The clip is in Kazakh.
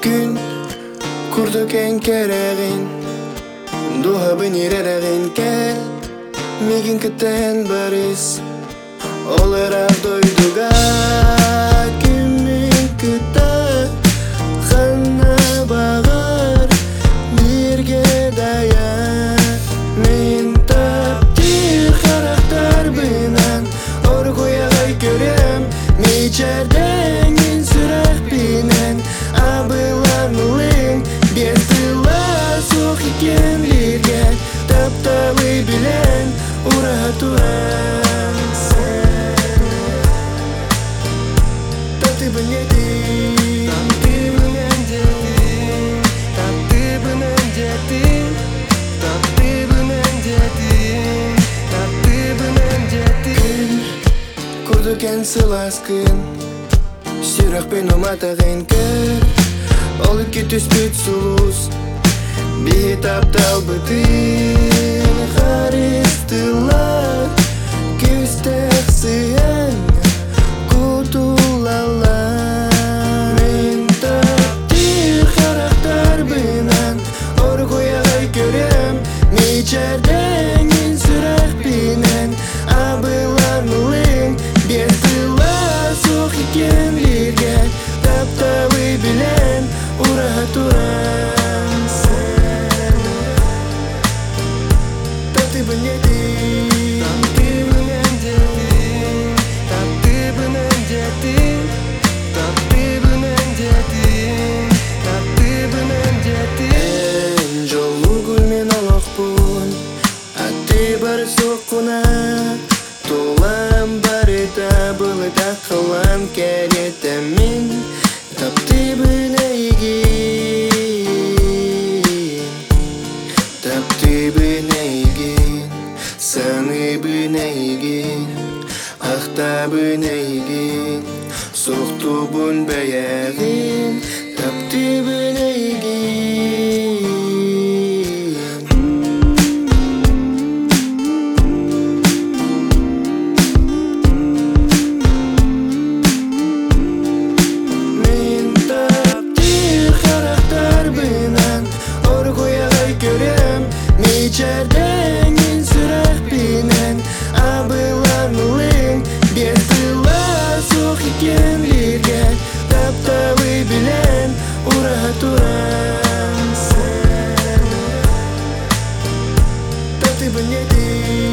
Күн курдук эң керегин, дуабын иререгин кел. Мигин кытен барис, оларак дойдуга. Күмүн кыта, ханна багар, бирге дая. Мен таптыр характар бынан, оргуягай көрем. Мечерден сүрах бинен, абыланлың, бертыла сух икен бирге. Таптабы билен, ура туран сен. Таптыбын един, таптыбын әндетин, таптыбын әндетин, таптыбын әндетин, таптыбын әндетин. Курдук эн сылас кын, сүрах бен уматагын көр. Ол икки түспүт сулус, би таптал бытын. Харистылар, күстек сыян, кутулала. Мен таптыр характар бынан, оргуягай көрем. Мечерден сүрах бинен, абыланлың, бертыла сух икен бирге. Таптабы билен, ура туран сен. Таптыбын един, таптыбын әндетин, таптыбын әндетин, таптыбын әндетин, таптыбын әндетин. Эн жолу гүл мен олокпун, атты бар соккуна. Тулам барыта, былыта кылам келетем мен. Таптыбын эйгин, таптыбын эйгин, саныбын эйгин, актабын эйгин, соктубун баягин. Таптыбын эйгин. Мен таптыр характар бынан, оргуягай көрем. Мечерден сүрах бинен, абыланлың, бертыла сух икен бирге. Таптабы билен, ура туран сен. Таптыбын един.